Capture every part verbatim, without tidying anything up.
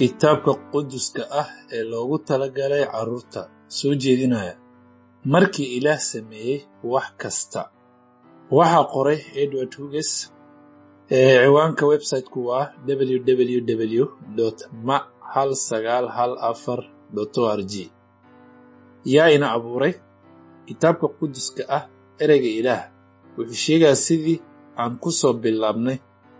kitaabka quduska ah ee loogu talagalay carruurta soo jeedinaya. Markii Ilaah sameeyey wax kasta. Waxaa qoray Edward Hughes. Ee ciwaanka website-ku waa w w w dot ma hal sagaal hal afar dot org. Yaa ina abuuray? Kitaabka quduska ah ereyga Ilaah wuxuu sheegaa sidii aan ku soo bilaabnay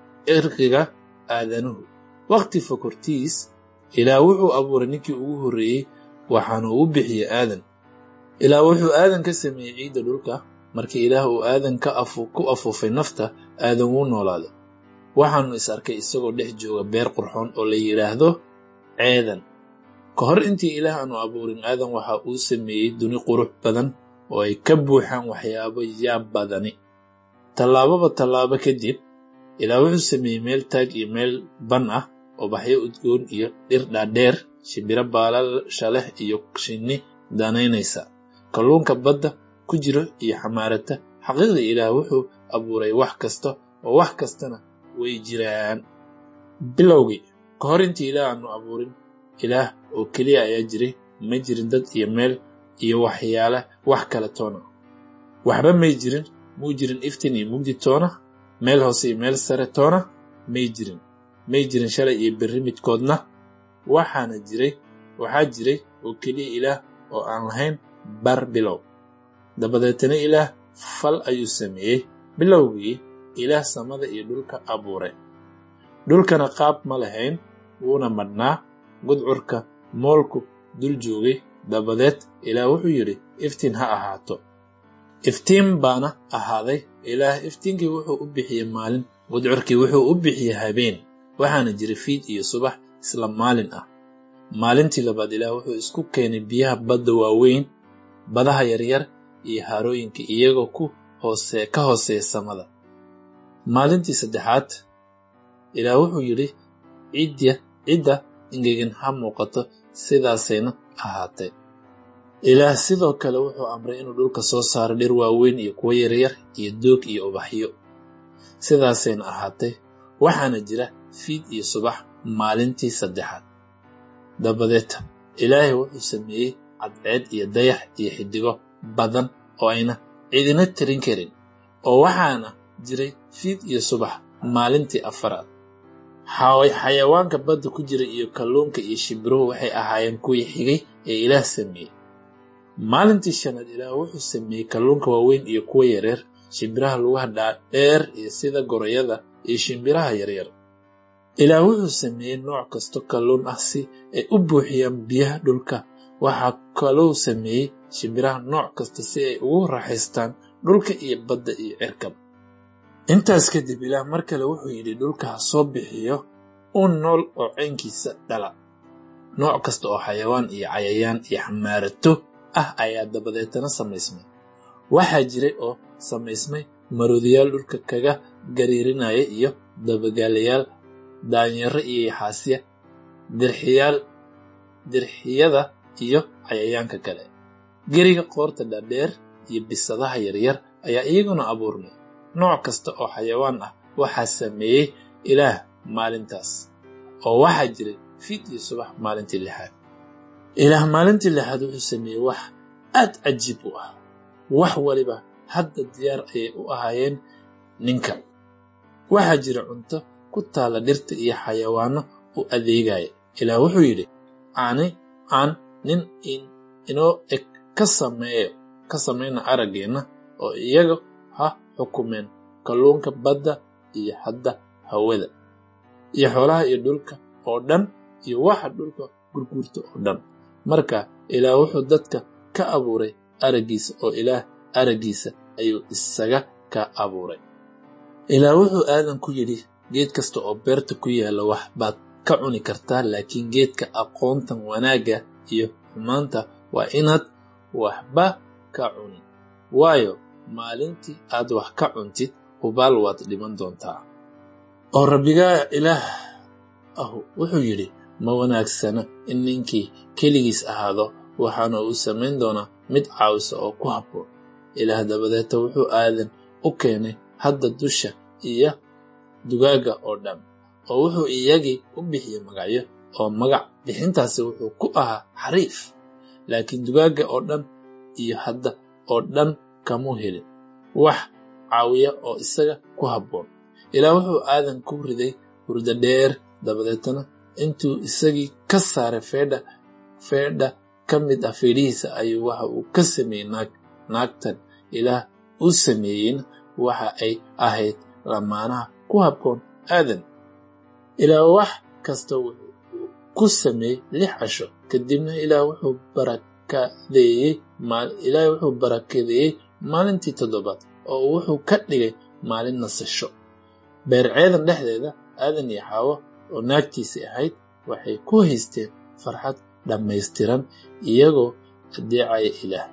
erkiga aadanuhu. Waqti fakortiis Ilaah wuxuu abuuray ninkii ugu horreeyey waxaana uu bixiyay aadan. Ilaah wuxuu aadan ka sameeyey ciidda dhulka. Markii Ilaah uu aadan ka afu ku afuufay nafta, aadan wuu noolaaday. Waxaanu is arkay isagoo dhex jooga beer qurxoon oo la yiraahdo Eeden. Ka hor intii Ilaah aanu abuurin aadan, waxa uu sameeyey duni qurux badan oo ay ka buuxaan waxyaabo yaab badani. Tallaababa tallaabo kadib, Ilaah wuxuu sameeyey meel taag iyo meel ban ah oo baxyo udgoon iyo dhir dhaadheer, shimbiro baalasha leh iyo shinni danaynaysa, kalluunka badda ku jiro iyo xamaarata. Xaqiiqda Ilaah wuxuu abuuray wax kasta oo wax kastana way jiraan. Bilowgii, ka hor intii Ilaah aanu abuurin, Ilaah oo keliya ayaa jiray, ma jirin dad iyo meel iyo waxyaala wax kala toona. Waxba may jirin, muu jirin iftiin iyo mugdi toona, meel hoose iyo meel sare toona may jirin. May jirin shalay iyo berri midkoodna. Waxaana jiray, waxaa jiray oo keliya Ilaah oo aan lahayn bar bilow. Dabadeetana Ilaah fal ayuu sameeyey. Bilowgii, Ilaah samada iyo dhulka abuuray. Dhulkana qaab ma lahayn, wuuna madhnaa, gudcurka moolku dul joogay. Dabadeed Ilaah wuxuu yidhi, iftiin ha ahaato. Iftiin baana ahaaday. Ilaah iftiinkii wuxuu u bixiyey maalin, gudcurkii wuxuu u bixiyey habeen. Waxaana jiray fiid iyo subax isla maalin ah. Maalintii labaad Ilaah wuxuu isku keenay biyaha badda waaweyn, badaha yaryar iyo harooyinka iyagoo ku hoose ka hooseeya samada. Maalintii saddexaad Ilaah wuxuu yidhi, ciidda ciidda ingegin ha muuqato, sidaasayna ahaatay. Ilaah sidoo kale wuxuu amray inuu dhulka soo saaro dhir waaweyn iyo kuwo yaryar iyo doog iyo ubaxyo. Sidaasayna ahaatay. Waxaana jira fiid iyo subax maalintii saddexaad. Dabadeed Ilaahay wuxuu sameeyey cadceed iyo dayax iyo xidigo badan oo ayna cidina tirin karin. Oo waxaana jiray fiid iyo subax maalintii afaraad. Xayawaanka badda ku jira iyo kalluunka iyo shimbiruhu waxay ahaayeen kuwii xigay ee Ilaah sameeyey. Maalintii shanaad Ilaah wuxuu sameeyey kalluunka waaweyn iyo kuwa yaryar, shimbiraha lugaha dhaadheer iyo sida gorayada iyo shimbiraha yaryar. Ilaah wuxuu sameeyey nooc kasto kalluun ah si ay u buuxiyaan biyaha dhulka. Waxaa kaloo sameeyey shimbiraha nooc kasta si ay ugu raaxaystaan dhulka iyo badda iyo cirkaba. Intaas kadib Ilaah mar kale wuxuu yidhi, dhulka ha soo bixiyo un nool oo caynkiisa dhala. Nooc kasta oo xayawaan iyo cayayaan iyo xamaarato ah ayaa dabadeetana samaysmay. Waxaa jiray oo samaysmay maroodiyaal dhulka kaga gariirinaya iyo dabagaalayaal, daanyaro iyo yaxaasya, dirxiyaal, dirxiyada iyo cayayaanka kale. Geriga qoorta dhaadheer iyo bisadaha yaryar ayaa iyaguna abuurmay. Nooc kasta oo xayawaan ah waxaa sameeyey Ilaah maalintaas. Oo waxaa jiray fiid iyo subax maalintii lixaad. Ilaah maalintii lixaad wuxuu sameeyey wax aad cajiib u ah. Wax waliba hadda diyaar ayay u ahaayeen ninka. Waxaa jira cunto ku taala dhirta iyo xayawaano u adeegaya. Ilaah wuxuu yidhi, ani aan nin in inoo eg ka sameeyo ka samayna araggeena oo iyaga ha xukumeen kalluunka badda iyo hadda hawada iyo xoolaha iyo dhulka oo dhan iyo waxa dhulka gurgurta oo dhan. Marka Ilaah wuxuu dadka ka abuuray araggiisa oo Ilaah araggiisa ayuu isaga ka abuuray. Ilaah wuxuu aadan ku yidhi, geed kasta oo beerta ku yaala wax baad ka cuni kartaa, laakiin geedka aqoontan wanaagga iyo xumaanta waa inaad waxba ka cunin. Waayo maalintii aad wax ka cuntid, hubaal waad dhiman doontaa. Oo Rabbiga Ilaah ahu wuxuu yidhi, ma wanaagsana in ninkii keligiis ahaado, waxaana uu samayn doonaa mid caawisa oo ku habboon. Ilaah dabadeeta wuxuu aadan u keenay hadda dusha iyo dugaaga oo dhan, oo wuxuu iyagii u bixiyey magacyo. oo magac bixintaasi wuxuu ku ahaa xariif, laakiin dugaagga oo dhan iyo hadda oo dhan kamuu helin wax caawiya oo isaga ku habboon. Ilaah wuxuu aadan ku riday hurdo dheer, dabadeetana intuu isagii ka saaray feedha feedha ka mid ah feedhihiisa ayuu waxa uu ka sameeyey naag. Naagtan Ilaah uu sameeyeyna waxa ay ahayd lamaanaha ku habboon aadan. Ilaah wax kasta wuxuu ku sameeyey lix casho, kadibna Ilaah wuxuu barakadeeyey maal Ilaah wuxuu barakadeeyey maalintii toddobaad oo wuxuu ka dhigay maalin nasasho. Beerceedan dhexdeeda aadan iyo xaawo oo naagtiisii ahayd waxay ku haysteen farxad dhammaystiran iyagoo adeecaya Ilaah.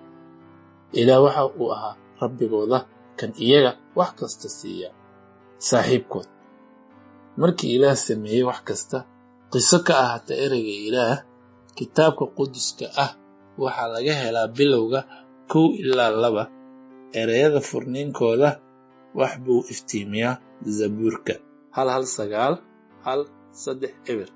Ilaah waxa uu ahaa rabbigooda kan iyaga wax kasta siiya. Saaxiibkood, markii Ilaah sameeyey wax kasta, qiso ka ahaata ereyga Ilaah kitaabka quduska ah waxaa laga helaa bilowga kow ilaa laba. Ereyada furniinkooda wax buu iftiimiyaa Zabuurka hal hal sagaal hal saddex eber.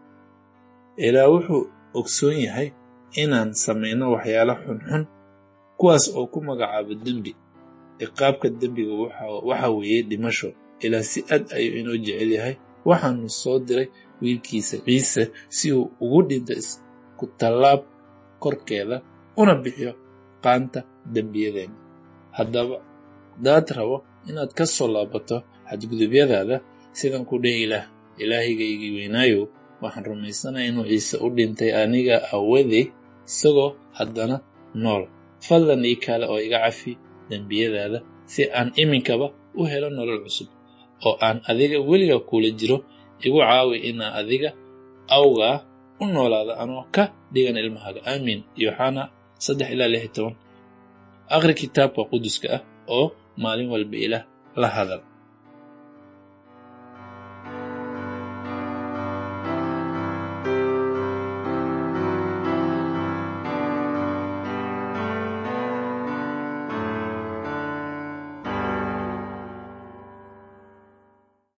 Ilaah wuxuu ogsoon yahay inaan samayno waxyaalo xunxun, kuwaas oo ku magacaabo dembi. Ciqaabka dembiga waxa weeye dhimasho. Ilaah si aad ayuu inoo jecel yahay, waxaanu soo diray wiilkiisa Ciise si uu ugu dhinto isku tallaab korkeeda una bixiyo qaanta dembiyadeenna. Haddaba hadaad rabo inaad ka soo laabato xadgudubyadaada, sidan ku dheh Ilaah: Ilaahigaygii weynaayow, waxaan rumaysanahay inuu Ciise u dhintay aniga aawadey, isagoo haddana nool. Fadlan ii kaale oo iga cafi dembiyadaada si aan iminkaba u helo nolol cusub oo aan adiga weliga kula jiro. Igu caawi inaan adiga awgaa u noolaada anoo ka dhigan ilmahaaga. Aamiin. Yooxana saddex ilaa lix iyo toban. Akhri kitaabka quduska ah oo maalin walba Ilaah la hadal.